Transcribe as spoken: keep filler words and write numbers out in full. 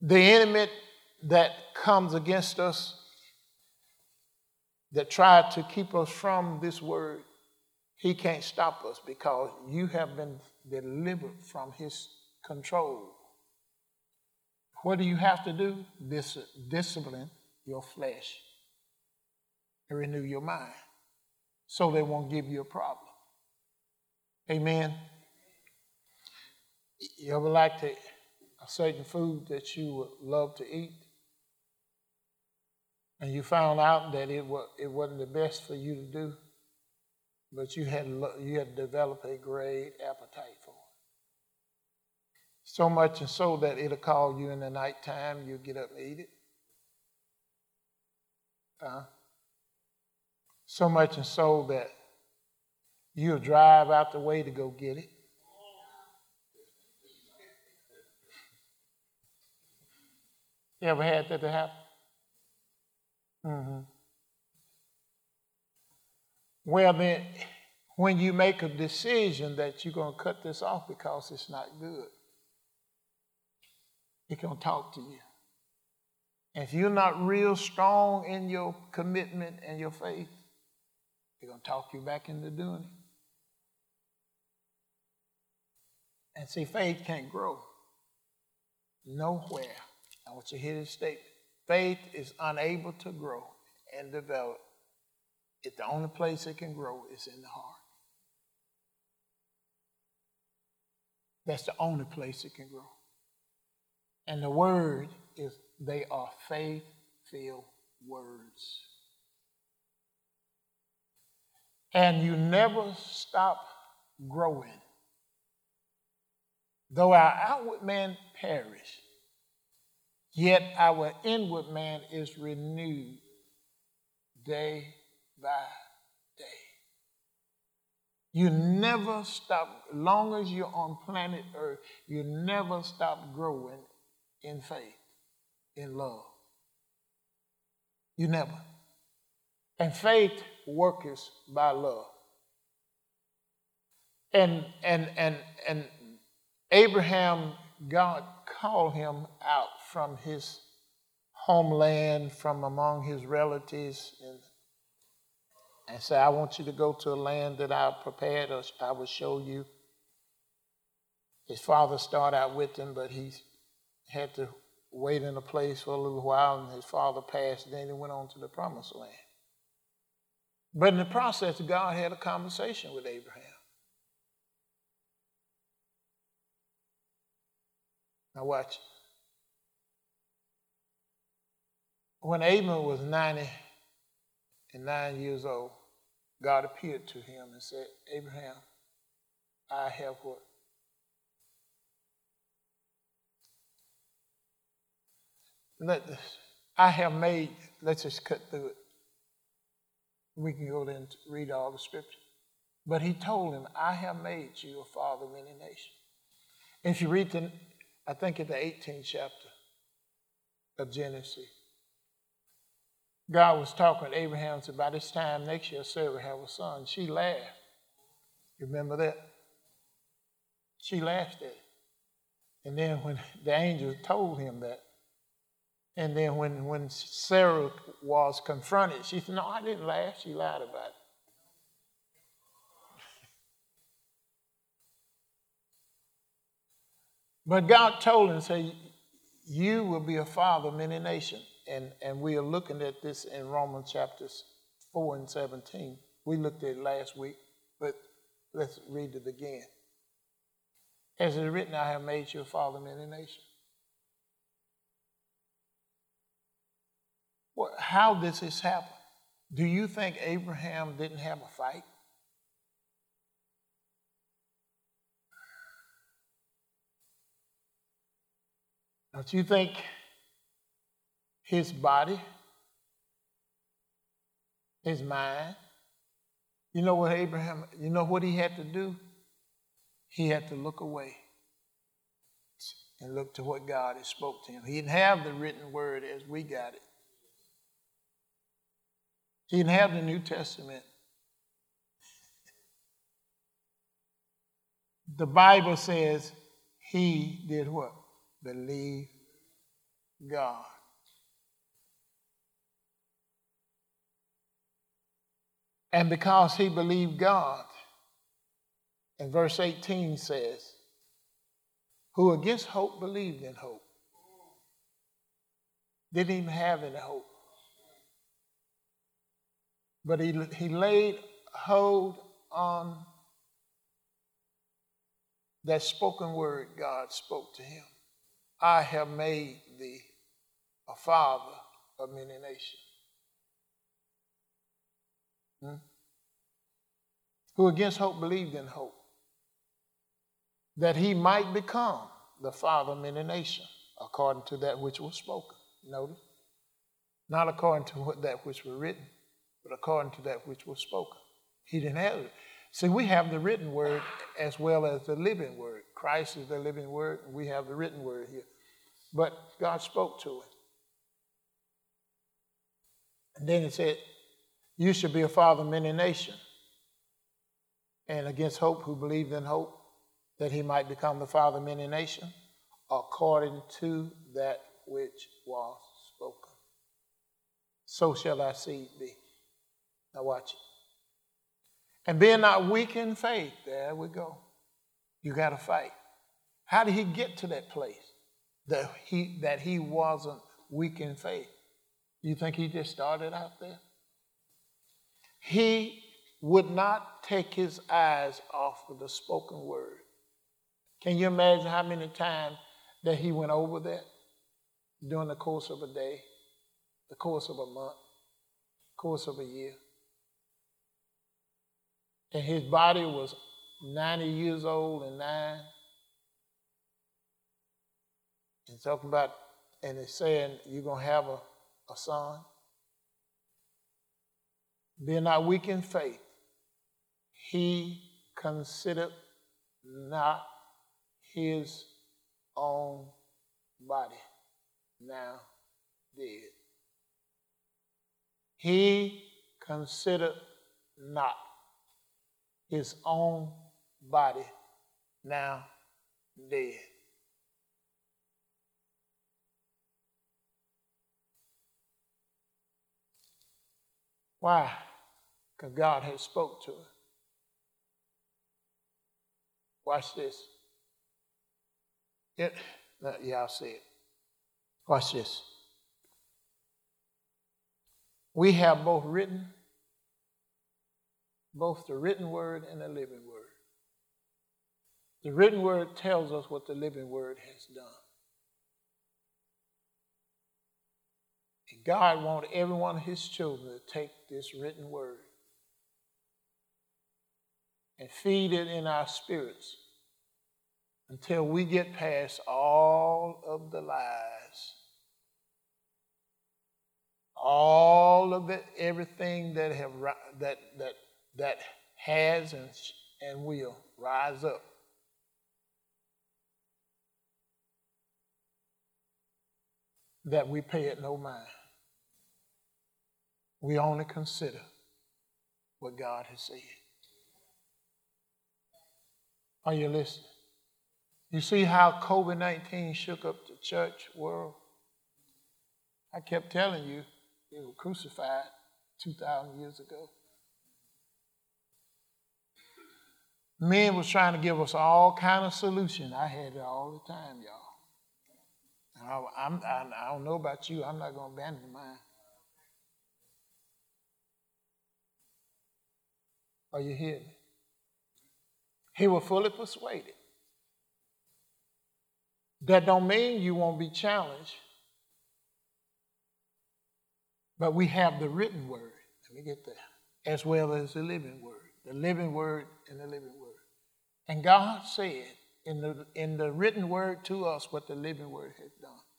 The enemy that comes against us, that tried to keep us from this word, he can't stop us because you have been delivered from his control. What do you have to do? Dis- discipline your flesh and renew your mind so they won't give you a problem. Amen. You ever like to a certain food that you would love to eat, and you found out that it was it wasn't the best for you to do, but you had you had developed a great appetite for it. So much and so that it'll call you in the nighttime, you'll get up and eat it. Uh, so much and so that you'll drive out the way to go get it. You ever had that to happen? Mm-hmm. Well, then, when you make a decision that you're going to cut this off because it's not good, it's going to talk to you. If you're not real strong in your commitment and your faith, it's going to talk you back into doing it. And see, faith can't grow nowhere. I want you to hear this statement. Faith is unable to grow and develop. It's the only place it can grow is in the heart. That's the only place it can grow. And the word is, they are faith-filled words. And you never stop growing. Though our outward man perish, yet our inward man is renewed day by day. You never stop, as long as you're on planet Earth, you never stop growing in faith, in love. You never. And faith worketh by love. And and and and Abraham, God called him out from his homeland, from among his relatives, and, and said, I want you to go to a land that I prepared, or I will show you. His father started out with him, but he had to wait in a place for a little while, and his father passed, and then he went on to the promised land. But in the process, God had a conversation with Abraham. Now watch. When Abram was ninety-nine years old, God appeared to him and said, Abraham, I have what? Let this, I have made, let's just cut through it. We can go there and read all the scripture. But he told him, I have made you a father of many nations. And if you read the, I think in the eighteenth chapter of Genesis, God was talking to Abraham and said, by this time next year, Sarah will have a son. She laughed. You remember that? She laughed at it. And then when the angel told him that, and then when, when Sarah was confronted, she said, no, I didn't laugh. She lied about it. But God told him, say, you will be a father of many nations. And, and we are looking at this in Romans chapters four and seventeen. We looked at it last week, but let's read it again. As it is written, I have made you a father of many nations. Well, how does this happen? Do you think Abraham didn't have a fight? Don't you think his body, his mind, you know what Abraham, you know what he had to do? He had to look away and look to what God had spoke to him. He didn't have the written word as we got it. He didn't have the New Testament. The Bible says he did what? Believe God. And because he believed God, and verse eighteen says, who against hope believed in hope. Didn't even have any hope. But he, he laid hold on that spoken word God spoke to him. I have made thee a father of many nations. Hmm? Who against hope believed in hope, that he might become the father of many nations, according to that which was spoken. Notice, not according to what, that which was written, but according to that which was spoken. He didn't have it. See, we have the written word as well as the living word. Christ is the living word, and we have the written word here. But God spoke to him. And then it said, you should be a father of many nations. And against hope, who believed in hope, that he might become the father of many nations, according to that which was spoken. So shall thy seed be. Now watch it. And being not weak in faith, there we go. You got to fight. How did he get to that place that he, that he wasn't weak in faith? You think he just started out there? He would not take his eyes off of the spoken word. Can you imagine how many times that he went over that during the course of a day, the course of a month, course of a year? And his body was ninety years old and nine. And talking about, and it's saying you're going to have a, a son. Being not weak in faith, he considered not his own body now dead. He considered not his own body now dead. Why? Because God had spoke to him. Watch this. It, yeah, I'll see it. Watch this. We have both written, both the written word and the living word. The written word tells us what the living word has done. And God wanted every one of his children to take this written word and feed it in our spirits until we get past all of the lies, all of it, everything that have that that that has and and will rise up. That we pay it no mind. We only consider what God has said. Are you listening? You see how COVID nineteen shook up the church world? I kept telling you, they were crucified two thousand years ago. Men was trying to give us all kind of solution. I had it all the time, y'all. And I, I'm, I, I don't know about you. I'm not going to abandon mine. Are you hearing me? He was fully persuaded. That don't mean you won't be challenged. But we have the written word. Let me get there. As well as the living word. The living word and the living word. And God said in the, in the written word to us what the living word has done.